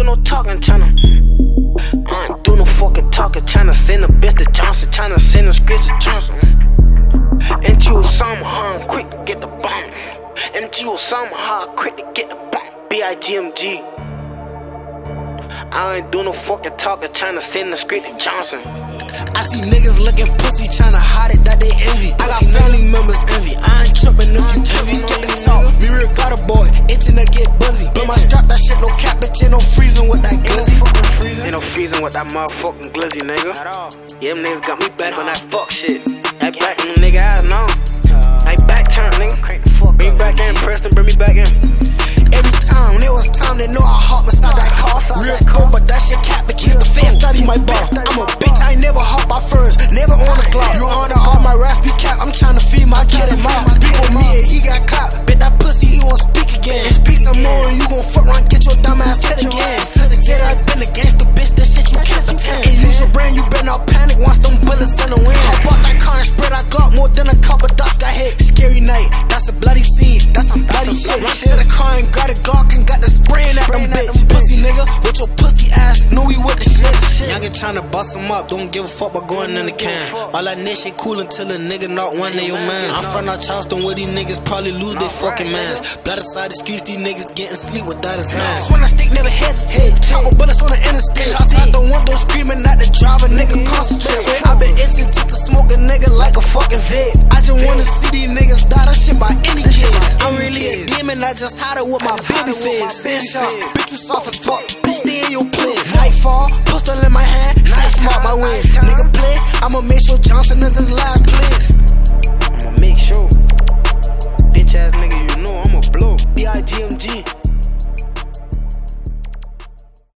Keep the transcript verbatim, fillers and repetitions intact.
no talking, tryna. I ain't do no fucking talking, tryna send a bitch to Johnson, tryna send a script to Johnson. M G Osama, huh, I'm quick to get the bomb. M G Osama, huh, quick to get the bomb. B I G M G. I ain't do no fucking talking, tryna send a script to Johnson. I see niggas looking pussy, tryna hide it that they envy. I got family members envy. I ain't tripping if you envy. Get the talk. Me real got a boy, itching to get buzzy. But my strap, that shit no cap, bitch, ain't no freezing with that glizzy. Ain't no freezing with that motherfucking glizzy, nigga. Yeah, them niggas got me back on that fuck shit. That back in the nigga ass now. Like back turn, nigga. Bring me back in, Preston, bring me back in. Every time, there was time they know I hop beside that car. Real scope, but that shit cap, but keep the fans study my ball. I'm a bitch, I ain't never hop by first, never on the clock. You honor all my raspy cap, I'm tryna feed my kid and mom. Speak on me and he got caught, bet that pussy he won't speak again. Speak some more and you gon' fuck around, get your dumb ass hit again. Said I been against the bitch, that shit you can't pretend. And use your brain, you better not panic once them bullets in the wind. Hop out that car and spread, I got more than a couple dots got hit. Scary night, that's a bloody scene, that's some bloody shit. Right there the car and got a Glock and got the spraying at them bitch. Pussy nigga, with your pussy ass, know we with the shit. Youngin' tryna bust him up, don't give a fuck about going in the can. All that nigga shit cool until a nigga not one of your mans. I'm from out Charleston where these niggas probably lose their fucking mans. Blood aside the streets, these niggas getting sleep without his hands. When I stick, never hesitate. Chopper bullets on the interstate. Shots out the window screaming at the driver, nigga concentrate. I been itching just to smoke a nigga like a fucking vid. I just wanna see these niggas die, that shit by any kid. I'm really a demon, I just hide it with my baby face. Sand shot, bitch, you soft as fuck, bitch, stay in your place. Nightfall, pistol in my hand, night smart my way. Nigga play, I'ma make sure Johnson is his last place. I'ma make sure. Bitch ass nigga, you know I'ma blow. B I G M G.